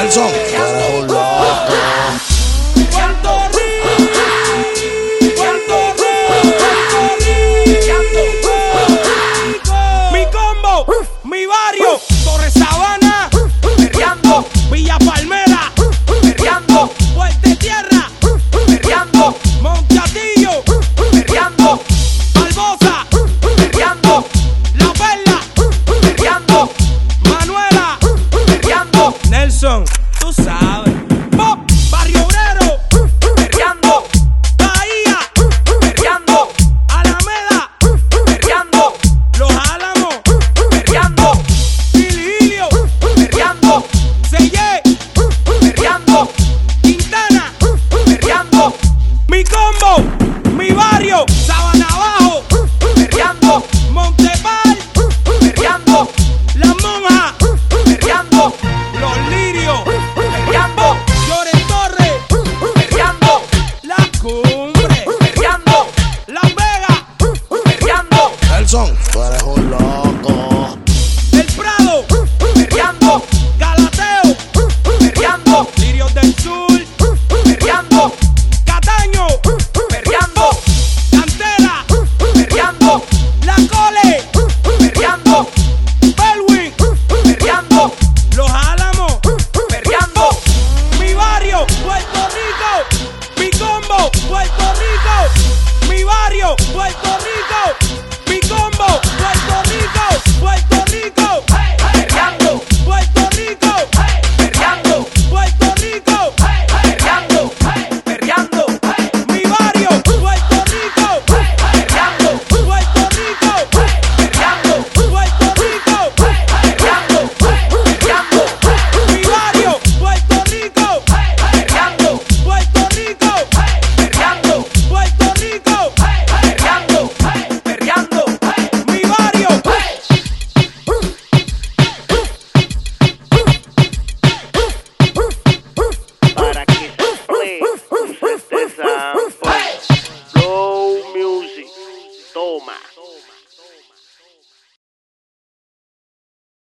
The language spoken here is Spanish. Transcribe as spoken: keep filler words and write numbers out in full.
Nelson, tú eres un loco. Puerto Rico, Puerto Rico, mi combo, mi barrio, Torre Sabana, perreando, Villa Palmera, perreando, Puerto Tierra, perreando, Montatillo, perreando, Barbosa, perreando, La Perla, perreando, Manuela, perreando, Nelson, tú sabes. Pop, Barrio Obrero, perreando, Bahía, perreando, Alameda, perreando, Los Álamos, perreando, Virgilio, perreando, Seye, perreando, Quintana, perreando, mi combo, mi barrio, Sabana Abajo, perreando, Montepal, perreando, Las Monjas, perreando, Los Lirios, perreando, Lloren Torres, perreando, La Cumbre, perreando, Las Vegas, perreando. Nelson, tú eres un